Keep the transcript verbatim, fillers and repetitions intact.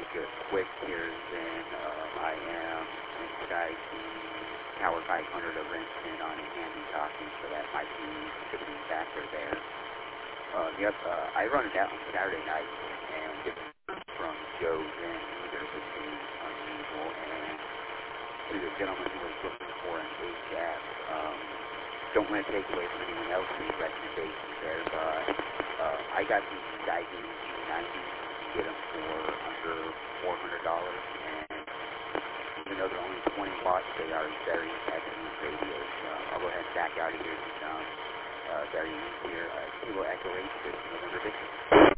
just quick here, then um, I am inside the Tower five hundred of Renton on a handy copy, so that might be a contributing factor there. Uh, yep, uh, I run it out on Saturday night, and didn't hear from Joe then either, which is unusual, and to the gentleman who was looking for an H F. Um, don't want to take away from anyone else's recommendations there, but uh, I got these Geiger G ninety, get them for under four hundred dollars, and even though they're only twenty watts, they are very excellent radios. Um, I'll go ahead and back out of here. Um, uh, very easy here. Uh, Kilo Echo eight, November Victor.